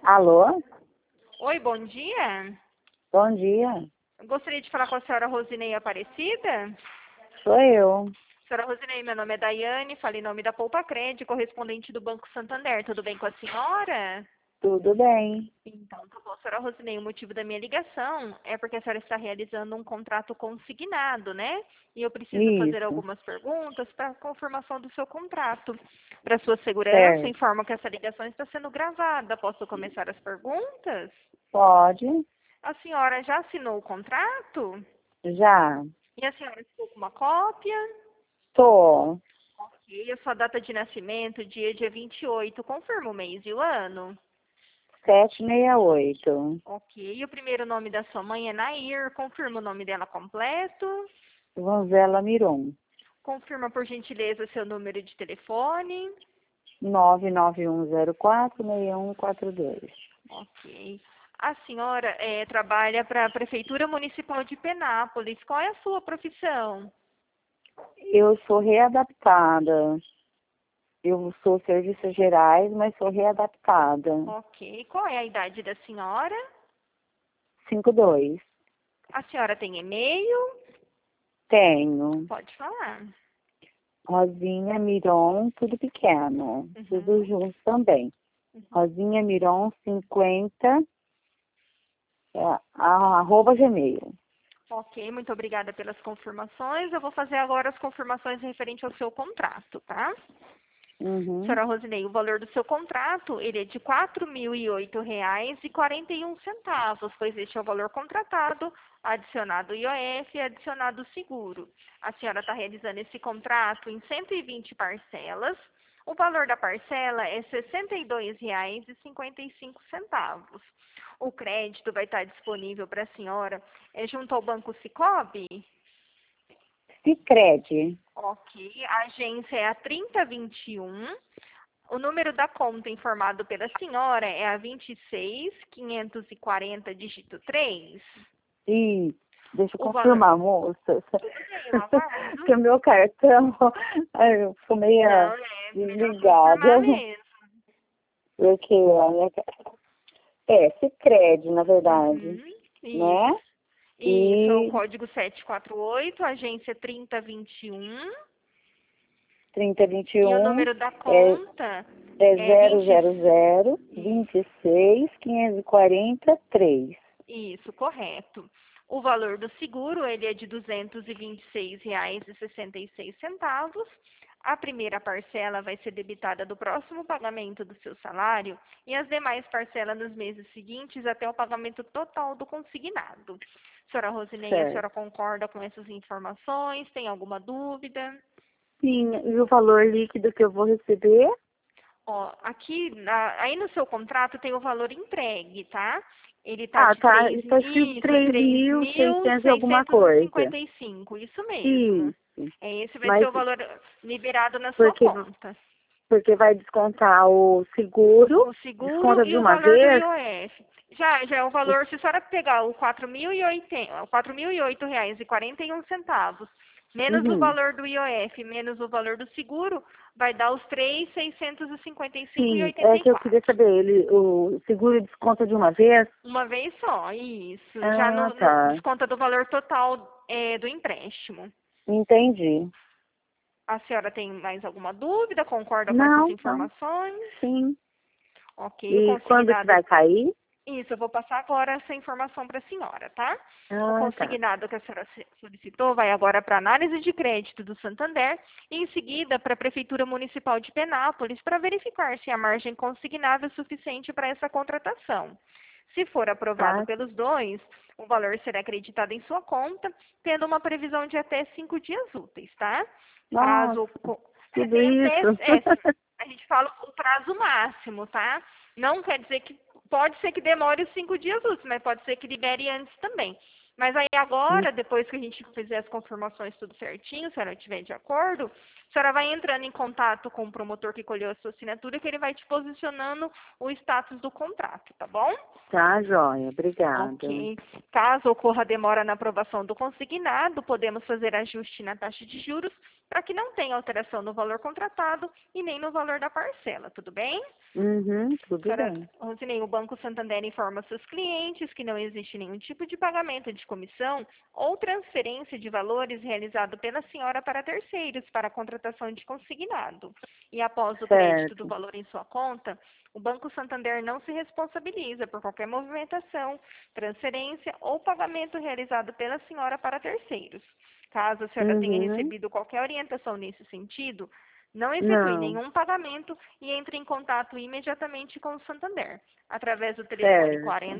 Alô? Oi, bom dia. Bom dia. Eu gostaria de falar com a senhora Rosinei Aparecida. Sou eu. Senhora Rosinei, meu nome é Daiane, falo em nome da Poupa Cred, correspondente do Banco Santander. Tudo bem com a senhora? Tudo bem? Então, tá bom. Senhora Rosinei, o motivo da minha ligação é porque a senhora está realizando um contrato consignado, né? E eu preciso fazer Isso. algumas perguntas para a confirmação do seu contrato. Para sua segurança, Certo. informo que essa ligação está sendo gravada. Posso começar as perguntas? Pode? A senhora já assinou o contrato? Já. E a senhora ficou com uma cópia? Tô. Ok. A sua data de nascimento, dia 28. Confirma o mês e o ano? 768. Ok. E o primeiro nome da sua mãe é Nair. Confirma o nome dela completo? Vanzela Miron. Confirma, por gentileza, seu número de telefone? 991046142. Ok. A senhora trabalha para a Prefeitura Municipal de Penápolis. Qual é a sua profissão? Eu sou readaptada. Eu sou serviços gerais, mas sou readaptada. Ok. Qual é a idade da senhora? 52. A senhora tem e-mail? Tenho. Pode falar. Rosinha Miron, tudo pequeno. Tudo Uhum. junto também. Rosinha Miron 50, @gmail. Ok, muito obrigada pelas confirmações. Eu vou fazer agora as confirmações referente ao seu contrato, tá? Uhum. Senhora Rosinei, o valor do seu contrato, ele é de R$ 4.008,41, pois este é o valor contratado, adicionado o IOF e adicionado o seguro. A senhora está realizando esse contrato em 120 parcelas. O valor da parcela é R$ 62,55. O crédito vai estar disponível para a senhora junto ao Banco Sicoob? Sicredi. Ok. A agência é a 3021. O número da conta informado pela senhora é a 26.540, dígito 3. E deixa eu O valor... confirmar, moça. Tudo bem, eu aguardo. Porque o meu cartão, ai, eu fico meio Não, é melhor confirmar desligada. mesmo. Porque a minha... Sicredi, na verdade, Uhum, isso. né? Isso, é o E código 748, agência 3021. E o 3021 número da é, conta é é 20. 000 26.543. Isso, correto. O valor do seguro, ele é de R$ 226,66. A primeira parcela vai ser debitada do próximo pagamento do seu salário e as demais parcelas nos meses seguintes até o pagamento total do consignado. Senhora Rosinei, a Certo. senhora concorda com essas informações? Tem alguma dúvida? Sim, e o valor líquido que eu vou receber? Ó, aqui, aí no seu contrato tem o valor entregue, tá? Ele está Ah, de tá. Está escrito três 3.600 mil e alguma seiscentos e coisa. cinquenta e cinco, isso mesmo. Isso. Esse vai ser Mas o valor liberado na sua porque, conta. porque vai descontar o seguro, O seguro desconta e de o uma valor do vez. IOF. Já é o valor, se a senhora pegar o 4.008 reais e 41 centavos, menos o Uhum. valor do IOF, menos o valor do seguro, vai dar os 3.655 e Sim, oitenta é e que eu queria quatro. saber, o seguro desconta de uma vez? Uma vez só, isso. Já Ah, no tá. desconta do valor total do empréstimo. Entendi. A senhora tem mais alguma dúvida? Concorda com essas Não, não. informações? Sim. Ok, o E quando que consignado. vai cair? Isso, eu vou passar agora essa informação para a senhora, tá? O Ah, tá. consignado que a senhora solicitou vai agora para análise de crédito do Santander e em seguida para a Prefeitura Municipal de Penápolis para verificar se a margem consignada é suficiente para essa contratação. Se for aprovado Tá. pelos dois, o valor será acreditado em sua conta, tendo uma previsão de até 5 dias úteis, tá? Nossa, tudo Tem até, isso. a gente fala o prazo máximo, tá? Não quer dizer que pode ser que demore os 5 dias úteis, mas pode ser que libere antes também. Mas aí agora, depois que a gente fizer as confirmações tudo certinho, se ela estiver de acordo, a senhora vai entrando em contato com o promotor que colheu a sua assinatura, que ele vai te posicionando o status do contrato, tá bom? Tá, joia. Obrigada. Ok. Caso ocorra demora na aprovação do consignado, podemos fazer ajuste na taxa de juros para que não tenha alteração no valor contratado e nem no valor da parcela, tudo bem? Tudo Senhora bem. Rosinei, o Banco Santander informa seus clientes que não existe nenhum tipo de pagamento de comissão ou transferência de valores realizado pela senhora para terceiros para a contratação de consignado. E após o crédito do Certo. valor em sua conta, o Banco Santander não se responsabiliza por qualquer movimentação, transferência ou pagamento realizado pela senhora para terceiros. Caso a senhora tenha Uhum. recebido qualquer orientação nesse sentido, não efetue Não. nenhum pagamento e entre em contato imediatamente com o Santander, através do telefone Certo.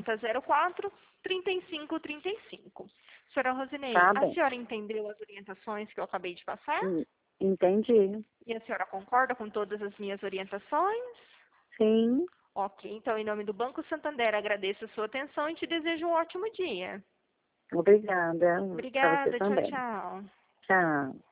4004-3535. Senhora Rosinei, Tá a bem. senhora entendeu as orientações que eu acabei de passar? Entendi. E a senhora concorda com todas as minhas orientações? Sim. Ok, então, em nome do Banco Santander, agradeço a sua atenção e te desejo um ótimo dia. Obrigada. Para você Obrigada, tchau, também. tchau. Tchau.